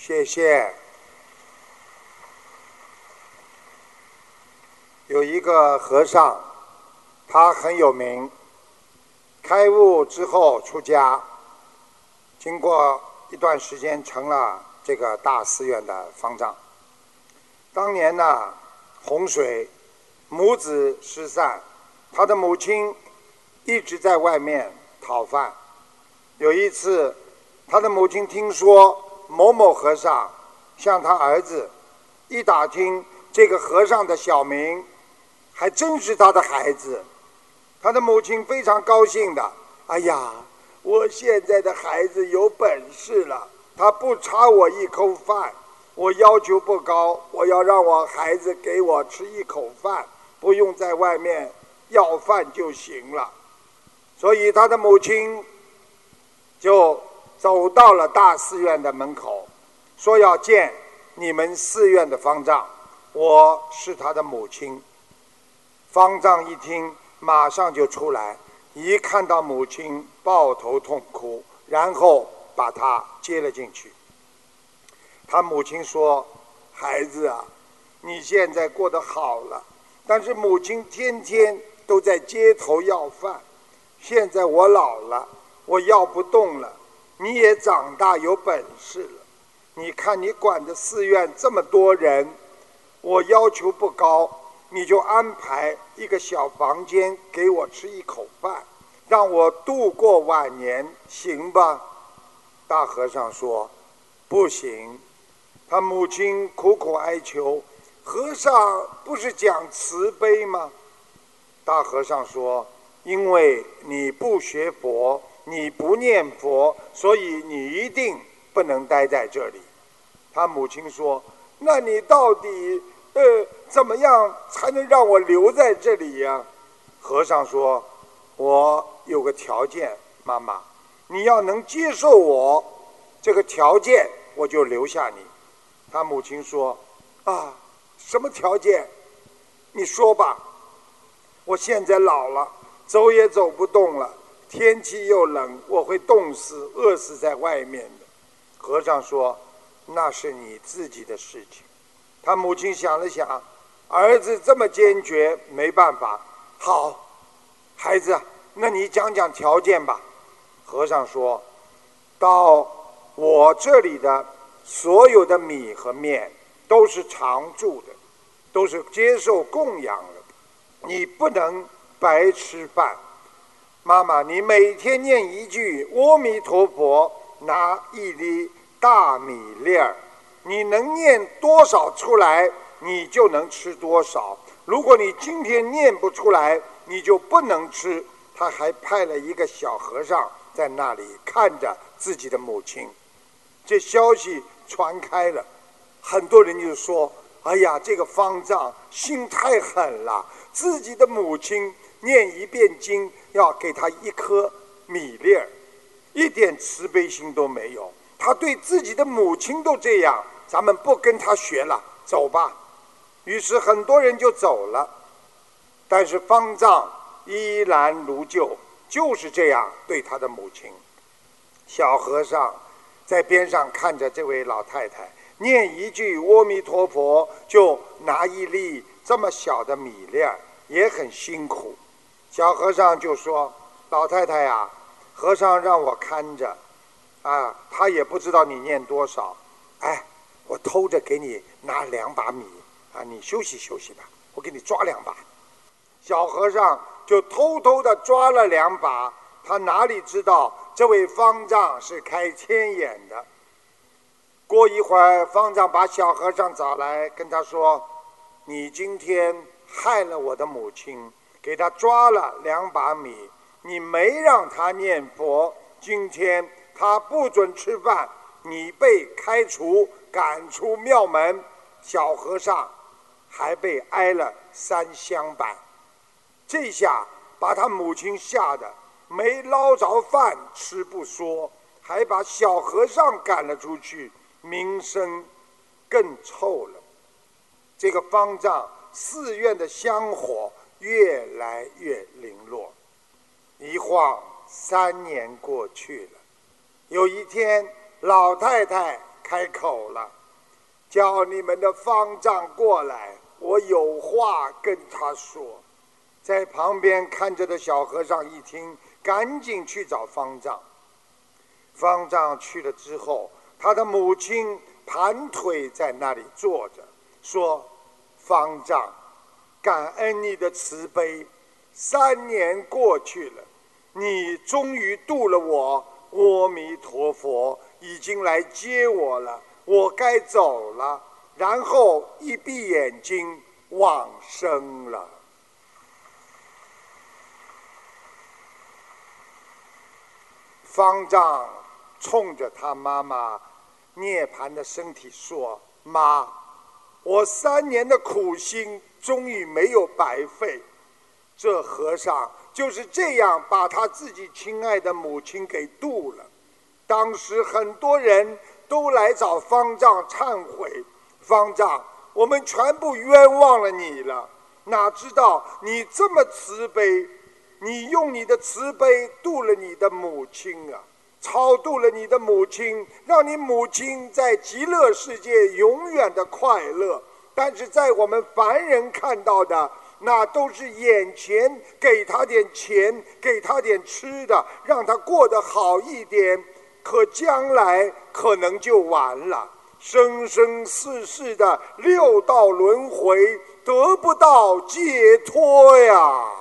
谢谢。有一个和尚，他很有名，开悟之后出家，经过一段时间成了这个大寺院的方丈。当年呢，洪水，母子失散，他的母亲一直在外面讨饭。有一次，他的母亲听说某某和尚向他儿子，一打听这个和尚的小名，还真是他的孩子。他的母亲非常高兴的，哎呀，我现在的孩子有本事了，他不差我一口饭。我要求不高，我要让我孩子给我吃一口饭，不用在外面要饭就行了。所以他的母亲就走到了大寺院的门口，说要见你们寺院的方丈，我是他的母亲。方丈一听，马上就出来，一看到母亲抱头痛哭，然后把他接了进去。他母亲说：孩子啊，你现在过得好了，但是母亲天天都在街头要饭，现在我老了，我要不动了，你也长大有本事了，你看你管的寺院这么多人，我要求不高，你就安排一个小房间给我吃一口饭，让我度过晚年，行吧？大和尚说：不行。他母亲苦苦哀求，和尚不是讲慈悲吗？大和尚说：因为你不学佛，你不念佛，所以你一定不能待在这里。他母亲说：那你到底怎么样才能让我留在这里呀？和尚说：我有个条件，妈妈，你要能接受我这个条件，我就留下你。他母亲说：啊，什么条件？你说吧。我现在老了，走也走不动了，天气又冷，我会冻死、饿死在外面的。和尚说：那是你自己的事情。他母亲想了想，儿子这么坚决，没办法。好，孩子，那你讲讲条件吧。和尚说：到我这里的所有的米和面都是常住的，都是接受供养的，你不能白吃饭。妈妈，你每天念一句阿弥陀佛，拿一粒大米粒儿，你能念多少出来，你就能吃多少。如果你今天念不出来，你就不能吃。他还派了一个小和尚在那里看着自己的母亲。这消息传开了，很多人就说：哎呀，这个方丈心太狠了，自己的母亲念一遍经要给他一颗米粒儿，一点慈悲心都没有。他对自己的母亲都这样，咱们不跟他学了，走吧。于是很多人就走了，但是方丈依然如旧，就是这样对他的母亲。小和尚在边上看着这位老太太念一句阿弥陀佛，就拿一粒这么小的米粒儿，也很辛苦。小和尚就说：老太太呀，和尚让我看着啊，他也不知道你念多少，哎，我偷着给你拿2把米啊，你休息休息吧，我给你抓2把。小和尚就偷偷地抓了2把，他哪里知道这位方丈是开天眼的。过一会儿，方丈把小和尚找来，跟他说：你今天害了我的母亲，给他抓了2把米，你没让他念佛，今天他不准吃饭，你被开除，赶出庙门。小和尚还被挨了3香板。这下把他母亲吓得没捞着饭吃不说，还把小和尚赶了出去，名声更臭了。这个方丈寺院的香火越来越零落。一晃3年过去了，有一天老太太开口了，叫你们的方丈过来，我有话跟他说。在旁边看着的小和尚一听，赶紧去找方丈。方丈去了之后，他的母亲盘腿在那里坐着，说：方丈，感恩你的慈悲，3年过去了，你终于度了我，阿弥陀佛已经来接我了，我该走了。然后一闭眼睛往生了。方丈冲着他妈妈涅槃的身体说：妈，我3年的苦心终于没有白费。这和尚就是这样把他自己亲爱的母亲给渡了。当时很多人都来找方丈忏悔，方丈，我们全部冤枉了你了，哪知道你这么慈悲，你用你的慈悲度了你的母亲啊，超度了你的母亲，让你母亲在极乐世界永远的快乐。但是在我们凡人看到的，那都是眼前给他点钱，给他点吃的，让他过得好一点，可将来可能就完了，生生世世的6道轮回，得不到解脱呀。